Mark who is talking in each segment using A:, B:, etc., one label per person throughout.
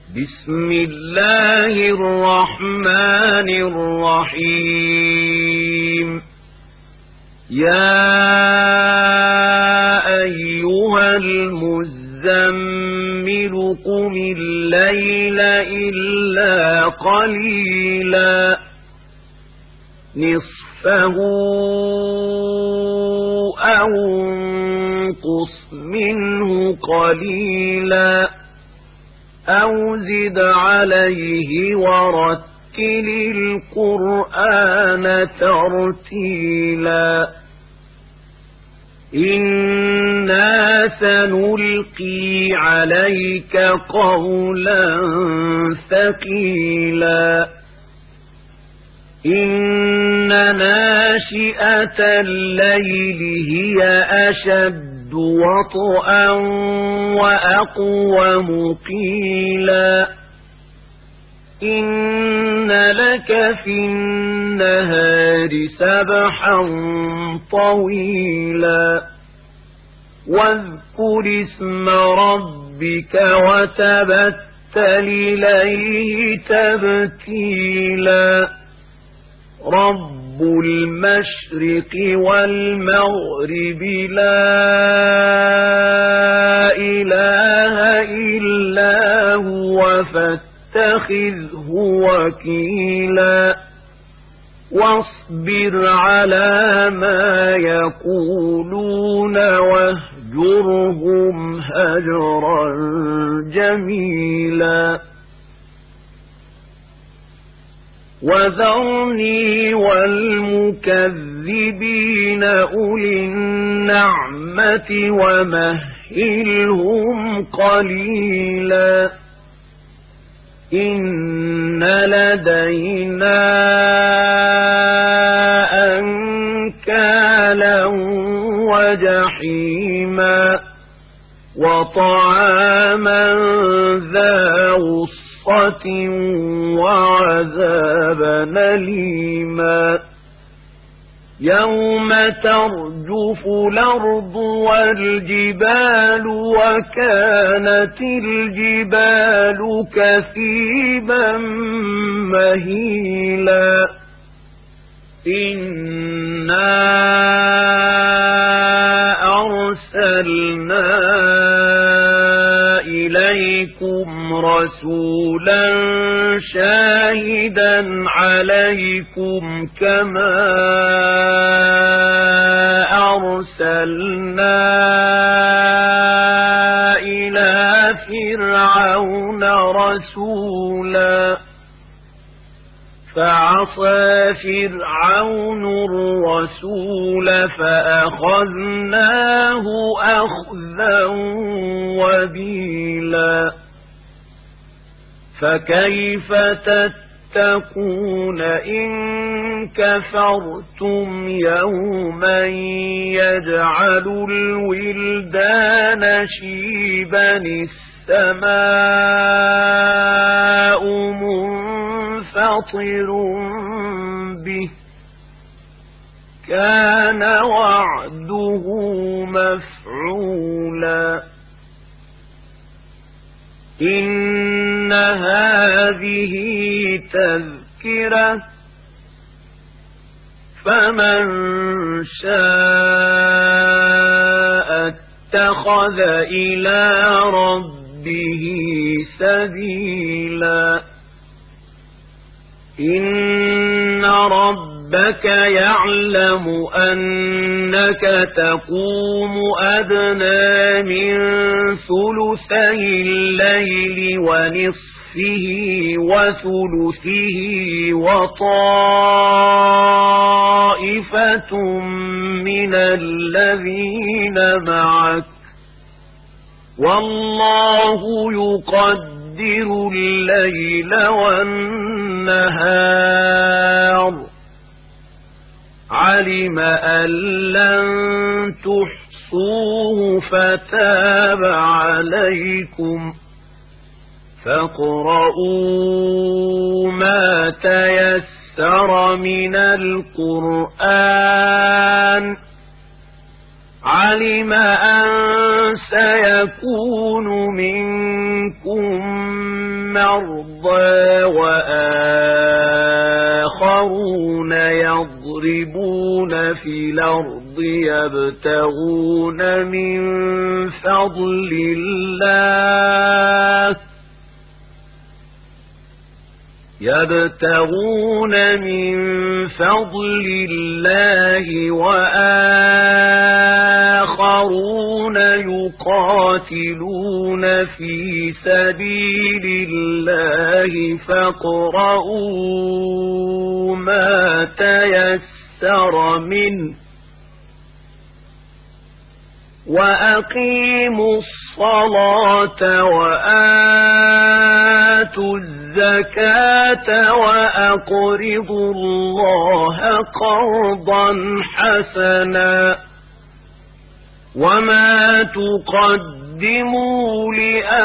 A: بسم الله الرحمن الرحيم. يا أيها المزمل قم الليل إلا قليلا نصفه أو انقص منه قليلا أو زد عليه ورتل القرآن ترتيلا إنا سنلقي عليك قولا ثقيلا إن ناشئة الليل هي أشد وطئا وأقوم قيلا إن لك في النهار سبحا طويلا واذكر اسم ربك وتبتل إليه تبتيلا رب المشرق والمغرب لا إله إلا هو فاتخذه وكيلا واصبر على ما يقولون واهجرهم هجرا جميلا وذرني والمكذبين أولي النعمة ومهلهم قليلا إن لدينا أنكالا وجحيما وطعاما ذا غصة وعذابا أليما يوم ترجف الأرض والجبال وكانت الجبال كثيبا مهيلا إنا أرسلنا إليكم رسولا شاهدا عليكم كما أرسلنا إلى فرعون رسولا فعصى فرعون الرسول فأخذناه أخذا وبيلا فكيف تتقون إن كفرتم يوما يجعل الولدان شيبا السماء منفطر به كان وعده مفعولا إن هذه تذكرة فمن شاء اتخذ إلى ربه سبيلا إن ربك يعلم أنك تقوم أدنى من ثلثي الليل ونصفه وثلثه وطائفة من الذين معك والله يقدر الليل والنهار علم أن لن تحصوه فتاب عليكم فاقرؤوا ما تيسر من القرآن علم أن سيكون منكم مرضى وآخرون يضربون في الأرض يبتغون من فضل الله وآخرون يقاتلون في سبيل الله فاقرؤوا ما تيسر منه وأقيموا الصلاة وآتوا الزكاة وأقرضوا الله قرضا حسنا وما تقدموا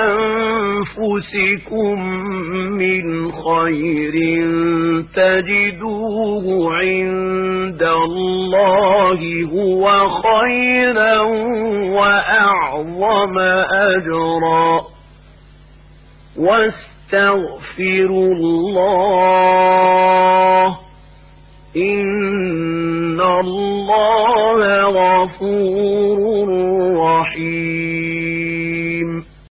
A: لأنفسكم من خير تجدوه عند الله هو خيرا وأعظم أجرا واستغفروا الله إن الله غفور